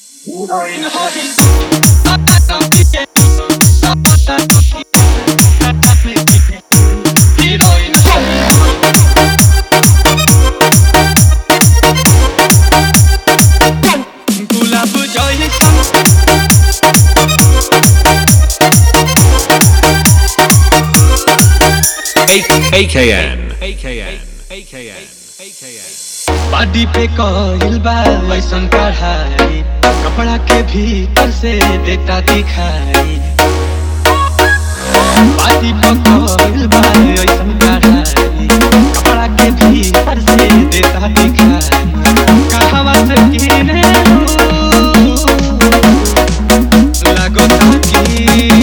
Body पे कोइल बा वैसन कढ़ाई, कपड़ा के भीतर से देता दिखाई। बॉडी पे कोइल बा वैसन कढ़ाई, कपड़ा के भीतर से देता दिखाई। कहवा से किने लगो ताकि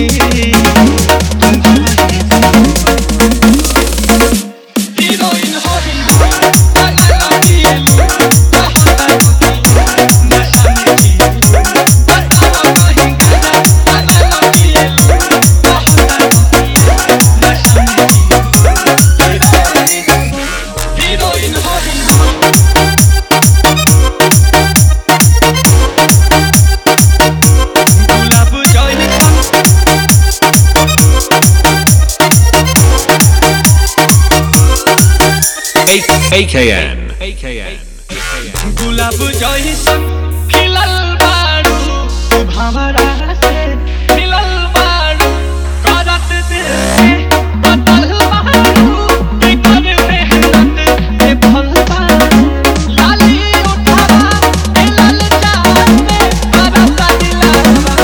AKN गुलाब जइसन खिलल बारू, तू भंवरा से मिलल बारू। करत दिल से बदल बारू, बिकर मेहनत से फल बारू। लाली उठावा ए लाल जाने, करत दिलवा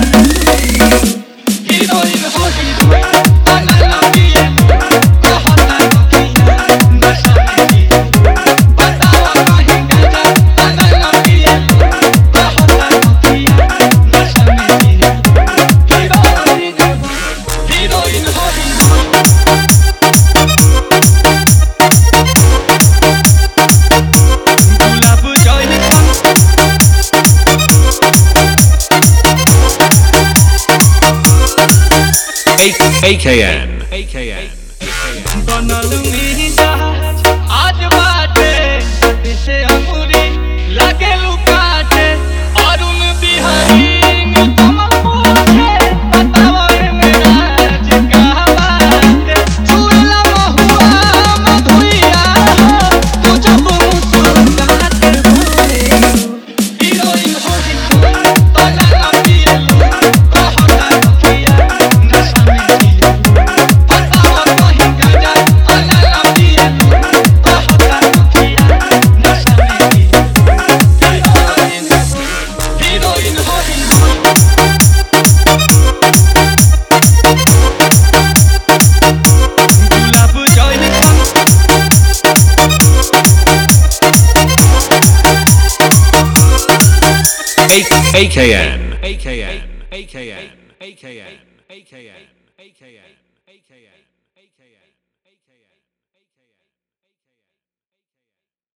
हीरोइन हो हीरोइन बनला पिए। AKN बनलुंगी जहाज आज बाटे से अंगूरी लगे लुकाटे। अरुण बिहारी तुम पूछे बताओ मेरा का बात। छुएला महुआ मधुइया तू जब मुस्कुराते बोले। हीरोइन हो हीरोइन बनला पिए, कहता किया नशा में जिया। बताओ कहीं गजा बनला पिए, कहता किया नशा में जिया। हीरोइन हो हीरोइन गुलाब जइसन AKN